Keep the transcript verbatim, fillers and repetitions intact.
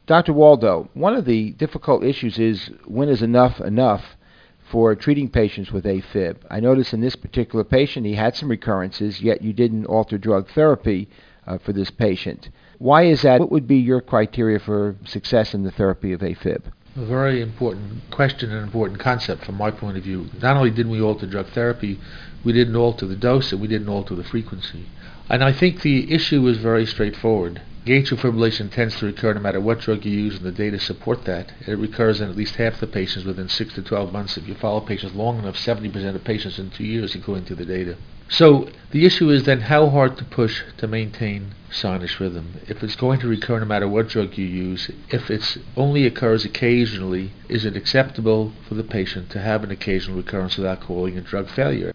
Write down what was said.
Doctor Waldo, one of the difficult issues is when is enough enough for treating patients with AFib? I noticed in this particular patient he had some recurrences, yet you didn't alter drug therapy uh, for this patient. Why is that? What would be your criteria for success in the therapy of AFib? A very important question and important concept from my point of view. Not only didn't we alter drug therapy, we didn't alter the dose and we didn't alter the frequency. And I think the issue is very straightforward. Atrial fibrillation tends to recur no matter what drug you use, and the data support that. It recurs in at least half the patients within six to twelve months. If you follow patients long enough, seventy percent of patients in two years, according to the data. So the issue is then how hard to push to maintain sinus rhythm. If it's going to recur no matter what drug you use, if it only occurs occasionally, is it acceptable for the patient to have an occasional recurrence without calling it drug failure?